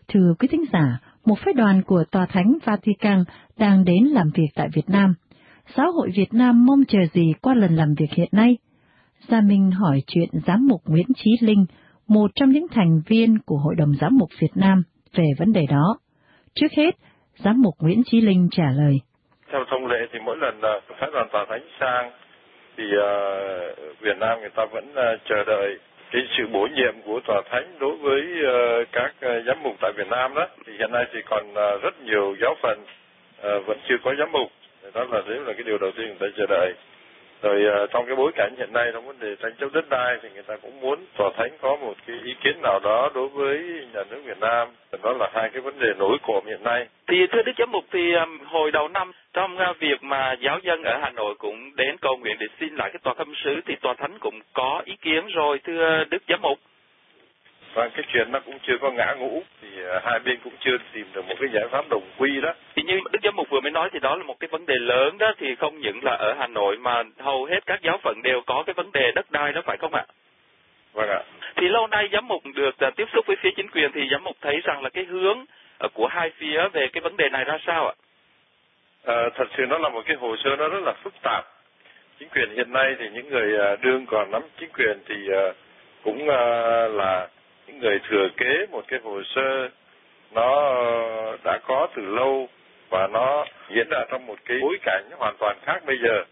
Thưa quý thính giả, một phái đoàn của Tòa Thánh Vatican đang đến làm việc tại Việt Nam. Giáo hội Việt Nam mong chờ gì qua lần làm việc hiện nay? Gia Minh hỏi chuyện Giám mục Nguyễn Chí Linh, một trong những thành viên của Hội đồng Giám mục Việt Nam, về vấn đề đó. Trước hết, Giám mục Nguyễn Chí Linh trả lời. Theo thông lệ thì mỗi lần phái đoàn Tòa Thánh sang thì Việt Nam người ta vẫn chờ đợi cái sự bổ nhiệm của Tòa Thánh đối với các giám mục tại Việt Nam đó. Thì hiện nay thì còn rất nhiều giáo phận vẫn chưa có giám mục. Đó là cái điều đầu tiên người ta chờ đợi. Rồi trong cái bối cảnh hiện nay trong vấn đề tranh chấp đất đai thì người ta cũng muốn Tòa Thánh có một cái ý kiến nào đó đối với nhà nước Việt Nam. Đó là hai cái vấn đề nổi cộm hiện nay. Thì thưa Đức Giám mục, thì hồi đầu năm trong việc mà giáo dân ở Hà Nội cũng đến cầu nguyện để xin lại cái tòa khâm sứ thì Tòa Thánh cũng có ý kiến rồi, thưa Đức Giám mục. Và cái chuyện nó cũng chưa có ngã ngũ, thì hai bên cũng chưa tìm được một cái giải pháp đồng quy đó. Thì như Đức Giám mục vừa mới nói thì đó là một cái vấn đề lớn đó, thì không những là ở Hà Nội mà hầu hết các giáo phận đều có cái vấn đề đất đai đó, phải không ạ? Vâng ạ. Thì lâu nay giám mục được tiếp xúc với phía chính quyền thì giám mục thấy rằng là cái hướng của hai phía về cái vấn đề này ra sao ạ? Thật sự nó là một cái hồ sơ nó rất là phức tạp. Chính quyền hiện nay thì những người đương còn nắm chính quyền thì cũng là những người thừa kế một cái hồ sơ nó đã có từ lâu và nó diễn ra trong một cái bối cảnh hoàn toàn khác bây giờ.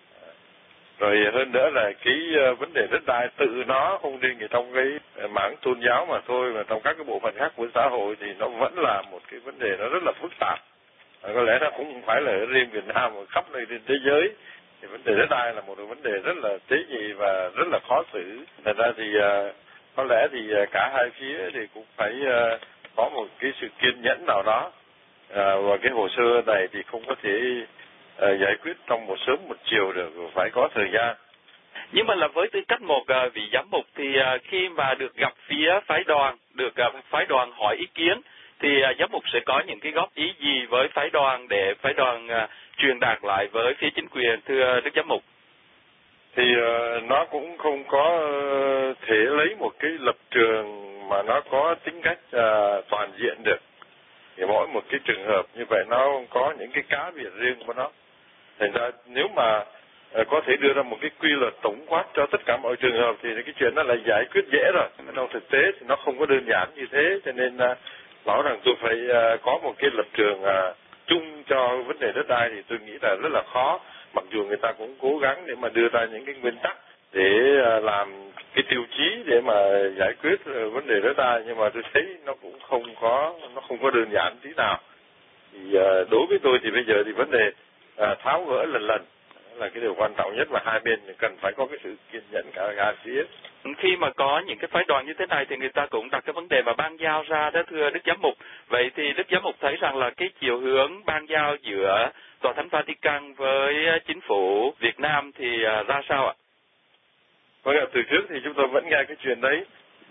Rồi hơn nữa là cái vấn đề đất đai tự nó không riêng trong cái mảng tôn giáo mà thôi, mà trong các cái bộ phận khác của xã hội thì nó vẫn là một cái vấn đề nó rất là phức tạp. Có lẽ nó cũng không phải là riêng Việt Nam mà khắp nơi trên thế giới thì vấn đề đất đai là một vấn đề rất là tế nhị và rất là khó xử. Thật ra thì có lẽ thì cả hai phía thì cũng phải có một cái sự kiên nhẫn nào đó, và cái hồ sơ này thì không có thể giải quyết trong một sớm một chiều được, phải có thời gian. Nhưng mà là với tư cách một vị giám mục thì khi mà được gặp phía phái đoàn, được phái đoàn hỏi ý kiến thì giám mục sẽ có những cái góp ý gì với phái đoàn để phái đoàn truyền đạt lại với phía chính quyền, thưa Đức Giám mục? Thì nó cũng không có thể lấy một cái lập trường mà nó có tính cách toàn diện được. Thì mỗi một cái trường hợp như vậy nó có những cái cá biệt riêng của nó. Thành ra nếu mà có thể đưa ra một cái quy luật tổng quát cho tất cả mọi trường hợp thì cái chuyện đó là giải quyết dễ rồi. Trong thực tế thì nó không có đơn giản như thế, cho nên bảo rằng tôi phải có một cái lập trường chung cho vấn đề đất đai thì tôi nghĩ là rất là khó. Mặc dù người ta cũng cố gắng để mà đưa ra những cái nguyên tắc để làm cái tiêu chí để mà giải quyết vấn đề đất đai, nhưng mà tôi thấy nó cũng không có đơn giản tí nào. Thì đối với tôi thì bây giờ thì vấn đề tháo gỡ lần lần là cái điều quan trọng nhất, và hai bên cần phải có cái sự kiên nhẫn cả phía. Khi mà có những cái phái đoàn như thế này thì người ta cũng đặt cái vấn đề mà ban giao ra đó, thưa Đức Giám mục. Vậy thì Đức Giám mục thấy rằng là cái chiều hướng ban giao giữa Tòa Thánh Vatican với chính phủ Việt Nam thì ra sao ạ? Vâng, từ trước thì chúng tôi vẫn nghe cái chuyện đấy,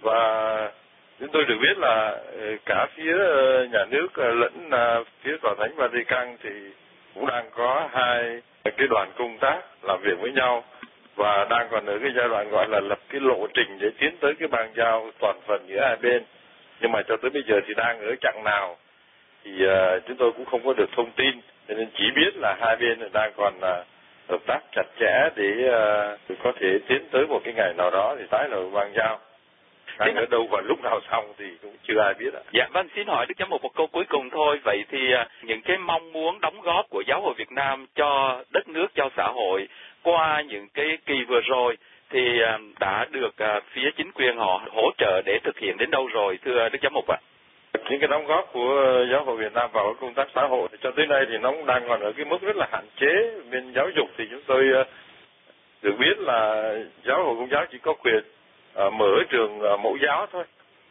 và chúng tôi được biết là cả phía nhà nước lẫn phía Tòa Thánh Vatican thì cũng đang có hai cái đoàn công tác làm việc với nhau, và đang còn ở cái giai đoạn gọi là lập cái lộ trình để tiến tới cái bàn giao toàn phần giữa hai bên. Nhưng mà cho tới bây giờ thì đang ở chặng nào thì chúng tôi cũng không có được thông tin, cho nên chỉ biết là hai bên đang còn hợp tác chặt chẽ để có thể tiến tới một cái ngày nào đó thì tái lập bàn giao. Đang ở đâu và lúc nào xong thì cũng chưa ai biết ạ. Dạ, vâng, xin hỏi Đức Giám mục một câu cuối cùng thôi. Vậy thì những cái mong muốn đóng góp của Giáo hội Việt Nam cho đất nước, cho xã hội qua những cái kỳ vừa rồi thì đã được phía chính quyền họ hỗ trợ để thực hiện đến đâu rồi, thưa Đức Giám mục ạ? Những cái đóng góp của Giáo hội Việt Nam vào công tác xã hội cho tới nay thì nó cũng đang còn ở cái mức rất là hạn chế. Bên giáo dục thì chúng tôi được biết là Giáo hội Công giáo chỉ có quyền mở trường mẫu giáo thôi.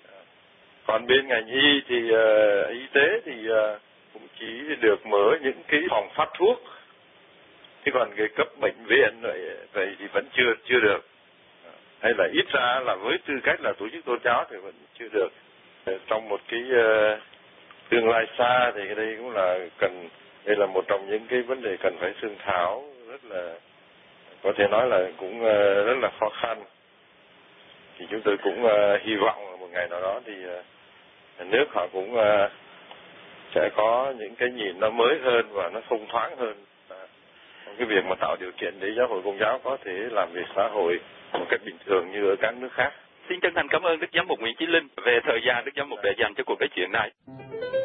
Còn bên ngành y thì y tế thì cũng chỉ được mở những cái phòng phát thuốc, chứ còn cái cấp bệnh viện vậy thì vẫn chưa được, hay là ít ra là với tư cách là tổ chức tôn giáo thì vẫn chưa được. Trong một cái tương lai xa thì đây cũng là đây là một trong những cái vấn đề cần phải thương thảo, rất là có thể nói là cũng rất là khó khăn. Thì chúng tôi cũng hy vọng là một ngày nào đó thì nhà nước họ cũng sẽ có những cái nhìn nó mới hơn và nó thông thoáng hơn trong cái việc mà tạo điều kiện để giáo hội Công giáo có thể làm việc xã hội một cách bình thường như ở các nước khác. Xin chân thành cảm ơn Đức Giám mục Nguyễn Chí Linh về thời gian Đức Giám mục đã dành cho cuộc nói chuyện này.